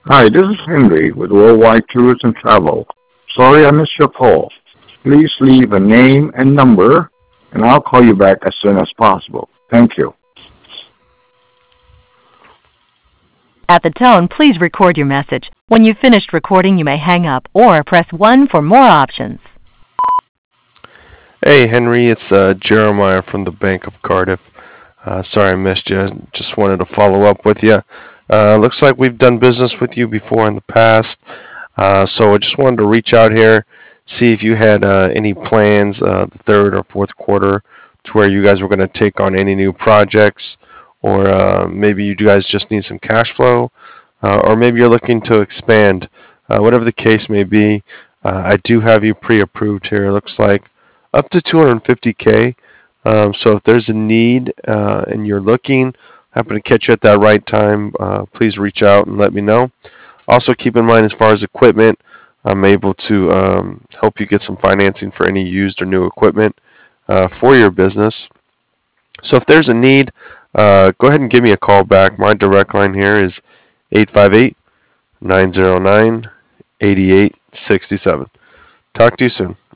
Hi, this is Henry with Worldwide Tours and Travel. Sorry I missed your call. Please leave a name and number, and I'll call you back as soon as possible. Thank you. At the tone, please record your message. When you've finished recording, you may hang up or press 1 for more options. Hey Henry, it's Jeremiah from the Bank of Cardiff. Sorry I missed you. Just wanted to follow up with you. Looks like we've done business with you before in the past, so I just wanted to reach out here, see if you had any plans the third or fourth quarter to where you guys were going to take on any new projects, or maybe you guys just need some cash flow, or maybe you're looking to expand. Whatever the case may be, I do have you pre-approved here. It looks like up to 250K. So if there's a need and you're looking, happen to catch you at that right time, please reach out and let me know. Also keep in mind as far as equipment, I'm able to help you get some financing for any used or new equipment for your business. So if there's a need, go ahead and give me a call back. My direct line here is 858-909-8867. Talk to you soon.